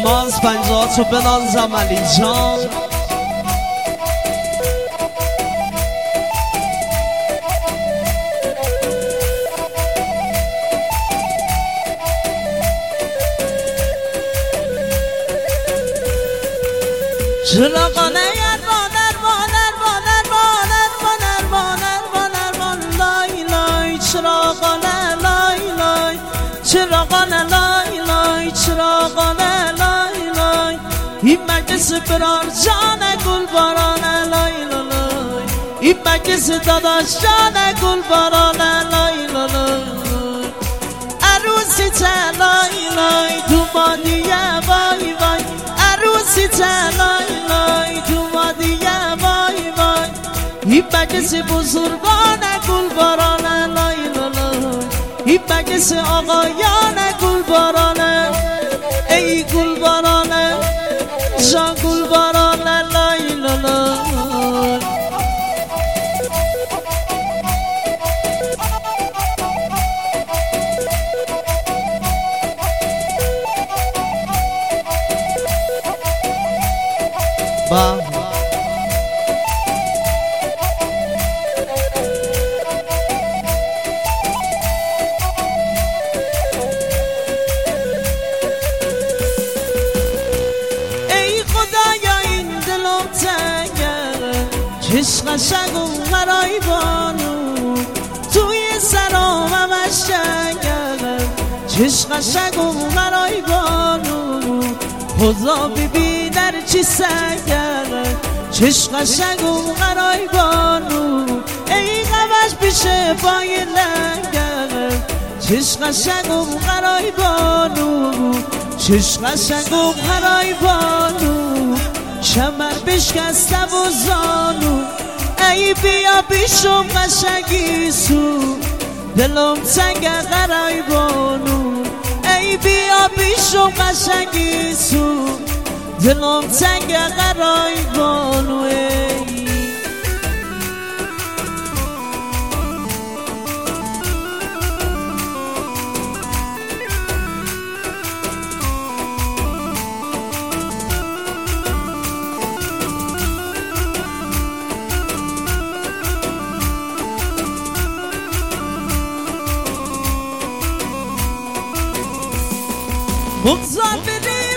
ماز 50 تو بنازم علی جان چراغانه لای لای چراغانه لای لای چراغانه لای لای چراغانه لای لای این مگس برار جان گل بارانه لای لای این مگس داداش جان گل بارانه لای لای عروسی ته لای لای تو بادیه وای وای عروسی ته لای لای تو بادیه وای وای این مگس بزرگانه گل بارانه لای لای این مگس آقایانه گل بارانه ای گل بارانه جان گل بارانه لای لای با چشم قشنگ و غرایبانو توی سرام همش جنگل چشم قشنگ و غرایبانو خدا ببین در چی سنگل چشم قشنگ و غرایبانو ای غمش پیشه پای لنگل چشم قشنگ و غرایبانو چشم قشنگ و غرایبانو کمر بشکسته و زانو ای بیا بیشم قشنگی سو دلم تنگ غرایبانو ای بیا بیشم قشنگی سو دلم تنگ غرایبانو بگذار بریم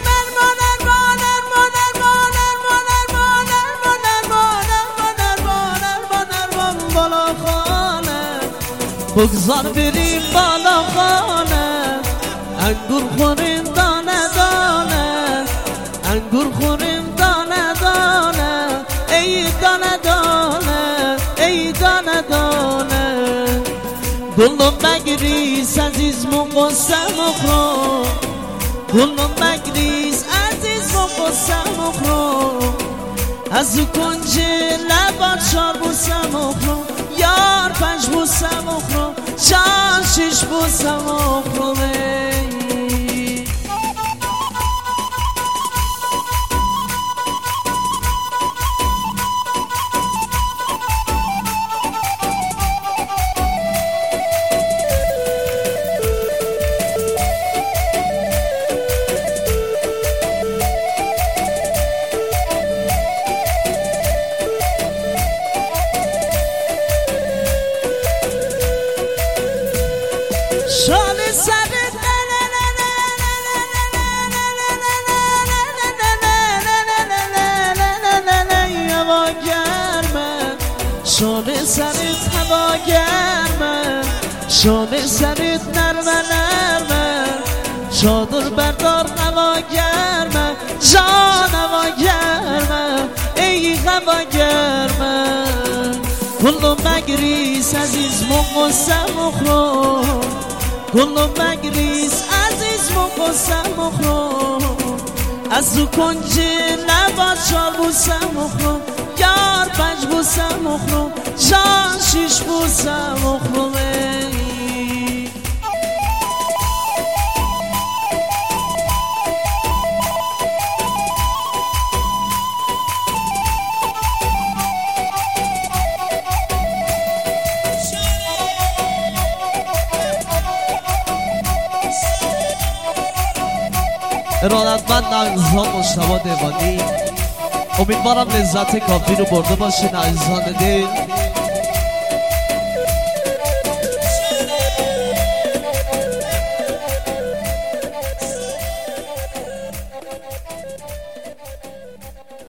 بالا خانه بگذار بریم بالا خانه انگور خوریم دانه دانه انگور خوریم دانه دانه ای دانه دانه ای دانه دانه گلم مگریز عزیز من قسم اخرام گلم مگریز عزیز من قسم اخرام از او کنج لبان 4 بوسم اخرام یار 5 بوسم اخرام چار 6 بوسم اخرام شال سرت هوا گرمه شال سرت هوا گرمه شال سرت نرمه نرمه چادر بردار هوا گرمه جان هوا گرمه ای هوا گرمه گلم مگریز عزیز من قسم اخرام گلم مگریز عزیز من قسم اخرام از او کنج لبان 4 بوسم اخرام یار 5 بوسم اخرام جان 6 بوسم اخرام ارادتمند عزیزان مجتبی دیوانی. امیدوارم لذت کافی رو برده باشین عزیزان دل.